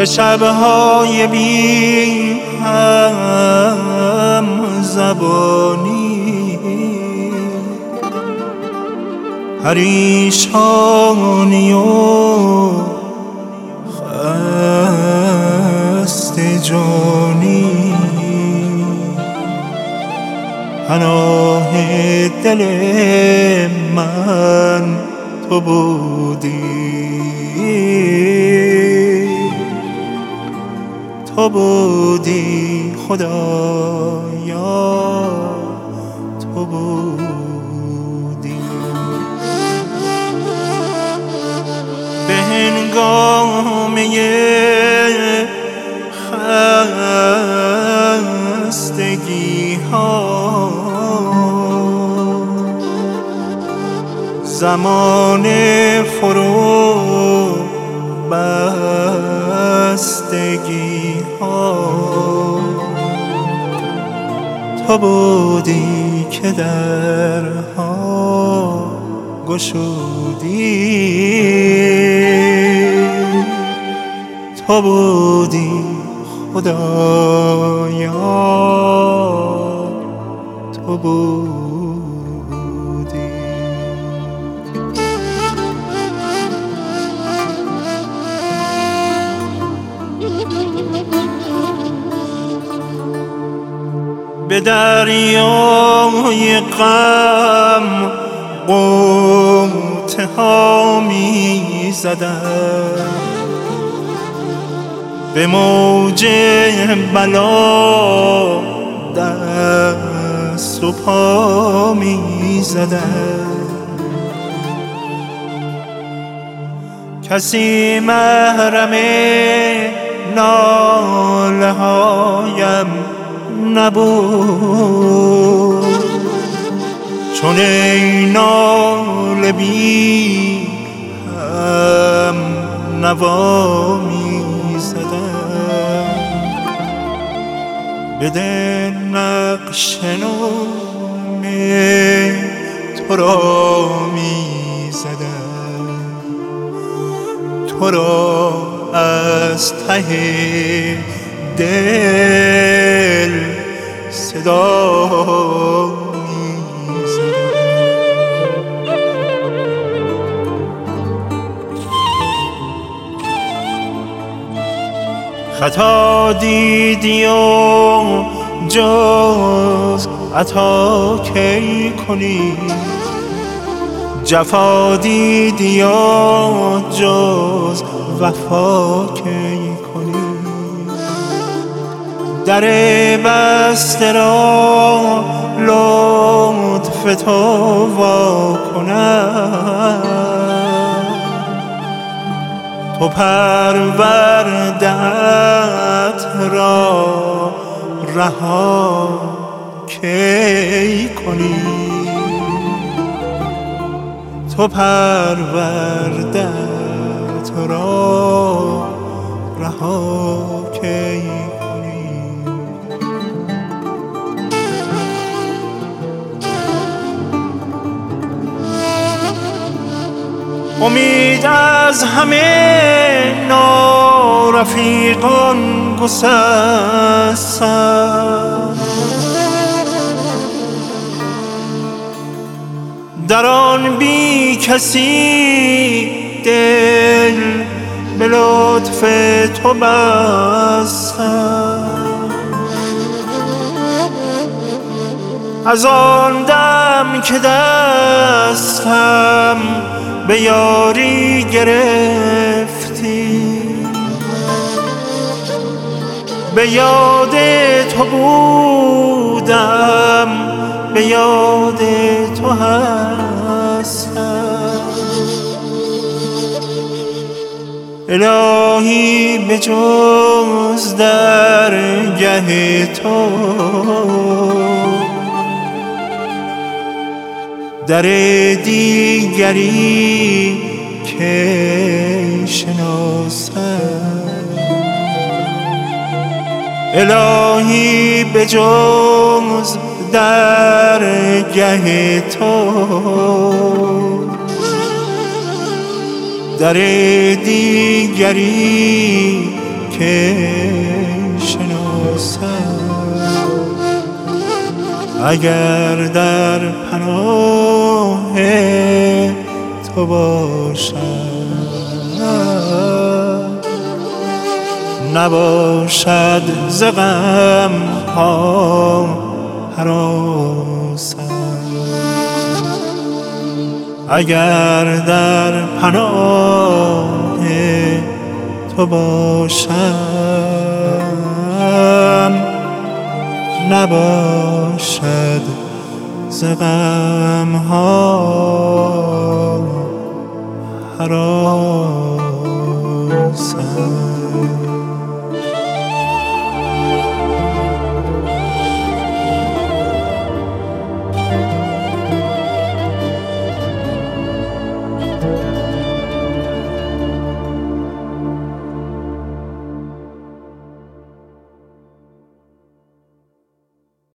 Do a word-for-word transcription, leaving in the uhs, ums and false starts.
به شبهای بی هم زبانی، پریشانی و خسته جانی، پناه دل من تو بودی، تو بودی خدایا، تو بودی. به هنگامه خستگی ها، زمان فرو بستگی ها، تو بودی که درها گشودی، تو بودی خدایا، تو بودی. به دریای غم غوطه ها می زدم، به موج بلا دست و پا می زدم. کسی محرم ناله هایم نبود، چون ای ناله بی هم نوا می زدم. به دل نقش نام تو را می زدم، تو را از ته دل صدا می‌زدم. خطا دیدی و جز عطا کی کنی، جفا دیدی و جز وفا کی کنی. در بسته را لطف تو وا کند، تو پرورده‌ات را رها کی کنی، تو پرورده‌ات را رها کی کنی. امید از همه نارفیقان گسستم، در آن بی کسی دل به لطف تو بستم. از آن دم که دستم به یاری گرفتی، به یاد تو بودم، به یاد تو هستم. الهی به جز درگه تو در دیگری که شناسم. الهی به جز درگه تو در دیگری که شناسم. اگر در پناه تو باشم نباشد ز غم ها هراسم. اگر در پناه تو باشم نباشد ز غم ها هراسم.